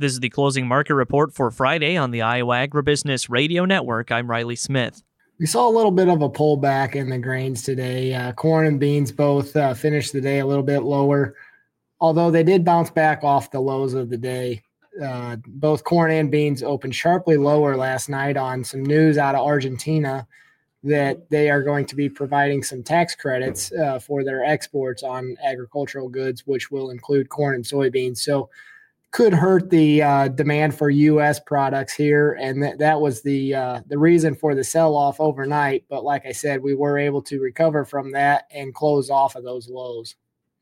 This is the closing market report for Friday on the Iowa Agribusiness Radio Network. I'm Riley Smith. We saw a little bit of a pullback in the grains today. Corn and beans both finished the day a little bit lower, although they did bounce back off the lows of the day. Both corn and beans opened sharply lower last night on some news out of Argentina that they are going to be providing some tax credits for their exports on agricultural goods, which will include corn and soybeans. So could hurt the demand for U.S. products here, and that was the reason for the sell-off overnight. But like I said, we were able to recover from that and close off of those lows.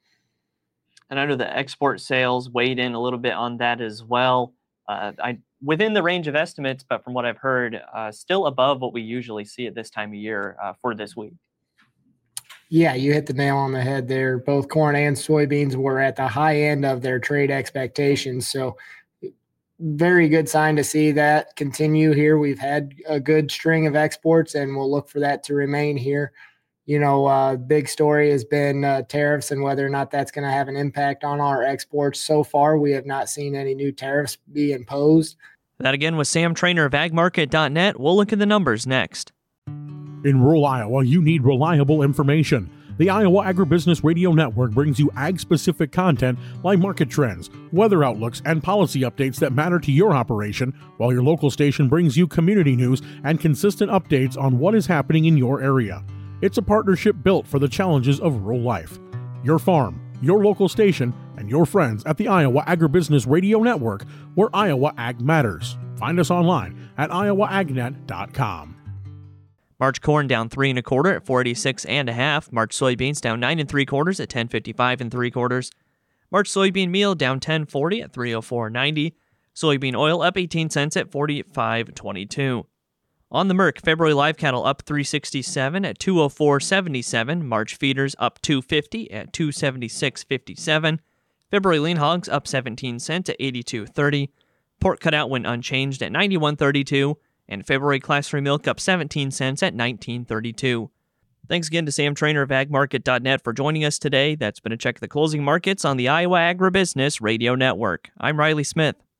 And I know the export sales weighed in a little bit on that as well. Within the range of estimates, but from what I've heard, still above what we usually see at this time of year for this week. Yeah, you hit the nail on the head there. Both corn and soybeans were at the high end of their trade expectations. So very good sign to see that continue here. We've had a good string of exports, and we'll look for that to remain here. You know, big story has been tariffs and whether or not that's going to have an impact on our exports. So far, we have not seen any new tariffs be imposed. That again was Sam Trainer of agmarket.net. We'll look at the numbers next. In rural Iowa, you need reliable information. The Iowa Agribusiness Radio Network brings you ag-specific content like market trends, weather outlooks, and policy updates that matter to your operation, while your local station brings you community news and consistent updates on what is happening in your area. It's a partnership built for the challenges of rural life. Your farm, your local station, and your friends at the Iowa Agribusiness Radio Network, where Iowa Ag matters. Find us online at iowaagnet.com. March corn down 3 1/4 at 486.5. March soybeans down 9 3/4 at 1055 3/4. March soybean meal down 10.40 at 304.90. Soybean oil up 18 cents at 45.22. On the Merc, February live cattle up 367 at 204.77. March feeders up 250 at 276.57. February lean hogs up 17 cents at 82.30. Pork cutout went unchanged at 91.32. And February Class 3 milk up 17 cents at 19.32. Thanks again to Sam Trainer of agmarket.net for joining us today. That's been a check of the closing markets on the Iowa Agribusiness Radio Network. I'm Riley Smith.